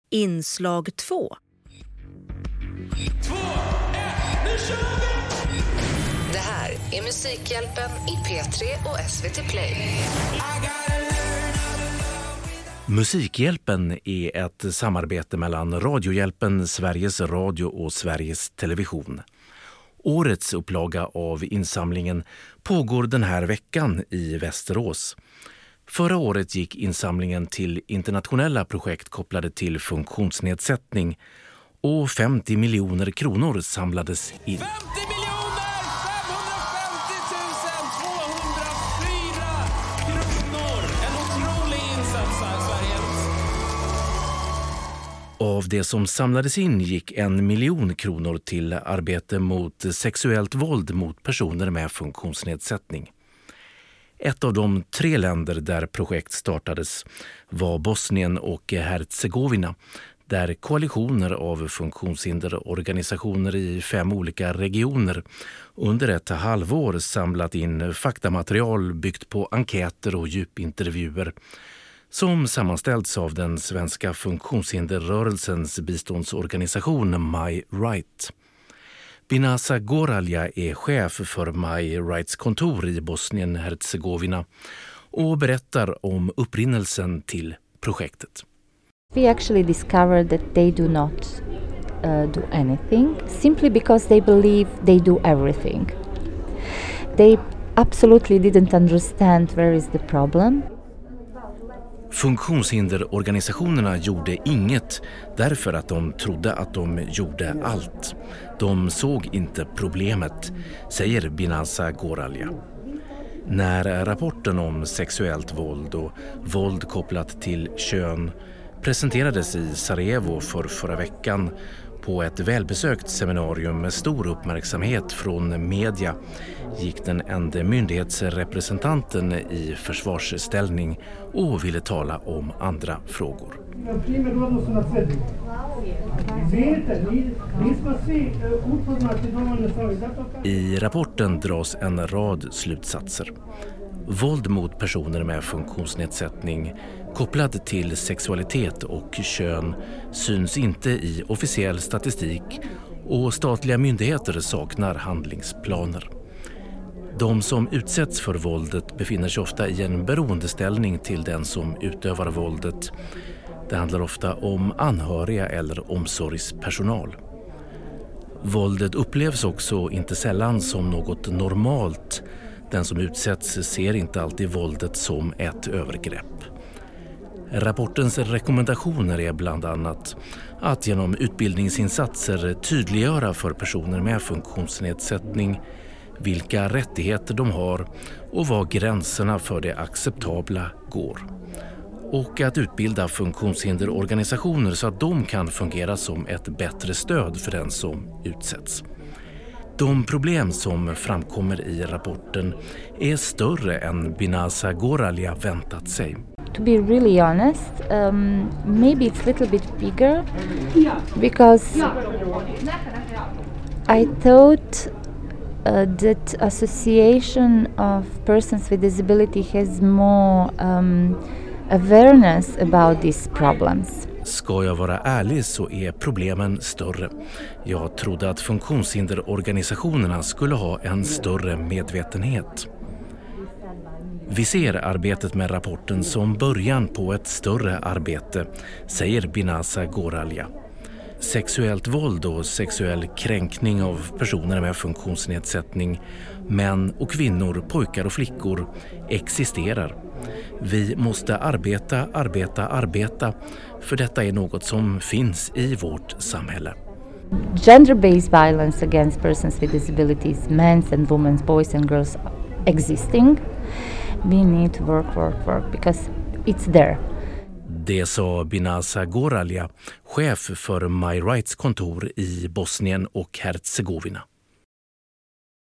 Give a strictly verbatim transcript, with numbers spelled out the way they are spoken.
Inslag två. Två, ett, nu kör vi! Det här är Musikhjälpen i P tre och S V T Play. Musikhjälpen är ett samarbete mellan Radiohjälpen, Sveriges Radio och Sveriges Television. Årets upplaga av insamlingen pågår den här veckan i Västerås. Förra året gick insamlingen till internationella projekt kopplade till funktionsnedsättning och femtio miljoner kronor samlades in. femtio miljoner femhundrafemtio tusen tvåhundrafyra kronor! En otrolig insats här, Sverige. Av det som samlades in gick en miljon kronor till arbete mot sexuellt våld mot personer med funktionsnedsättning. Ett av de tre länder där projekt startades var Bosnien och Herzegovina, där koalitioner av funktionshinderorganisationer i fem olika regioner under ett halvår samlat in faktamaterial byggt på enkäter och djupintervjuer som sammanställts av den svenska funktionshinderrörelsens biståndsorganisation My Right. Binasa Goralja är chef för My Rights kontor i Bosnien-Herzegovina och berättar om upprinnelsen till projektet. We actually discovered that they do not uh, do anything simply because they believe they do everything. They absolutely didn't understand where is the problem. Funktionshinderorganisationerna gjorde inget därför att de trodde att de gjorde allt. De såg inte problemet, säger Binasa Goralja. När rapporten om sexuellt våld och våld kopplat till kön presenterades i Sarajevo för förra veckan på ett välbesökt seminarium med stor uppmärksamhet från media gick den enda myndighetsrepresentanten i försvarsställning och ville tala om andra frågor. I rapporten dras en rad slutsatser. Våld mot personer med funktionsnedsättning kopplad till sexualitet och kön syns inte i officiell statistik och statliga myndigheter saknar handlingsplaner. De som utsätts för våldet befinner sig ofta i en beroendeställning till den som utövar våldet. Det handlar ofta om anhöriga eller omsorgspersonal. Våldet upplevs också inte sällan som något normalt. Den som utsätts ser inte alltid våldet som ett övergrepp. Rapportens rekommendationer är bland annat att genom utbildningsinsatser tydliggöra för personer med funktionsnedsättning vilka rättigheter de har och var gränserna för det acceptabla går. Och att utbilda funktionshinderorganisationer så att de kan fungera som ett bättre stöd för den som utsätts. De problem som framkommer i rapporten är större än Binasa Goralja väntat sig. To be really honest, um, maybe it's a little bit bigger because I thought uh, that association of persons with disability has more um, awareness about these problems. Ska jag vara ärlig så är problemen större. Jag trodde att funktionshinderorganisationerna skulle ha en större medvetenhet. Vi ser arbetet med rapporten som början på ett större arbete, säger Binasa Goralja. Sexuellt våld och sexuell kränkning av personer med funktionsnedsättning, män och kvinnor, pojkar och flickor, existerar. Vi måste arbeta, arbeta, arbeta, för detta är något som finns i vårt samhälle. Gender-based violence against persons with disabilities, men's and women's, boys and girls, existing. We need to work, work, work because it's there. Det sa Binasa Goralja, chef för My Rights kontor i Bosnien och Herzegovina.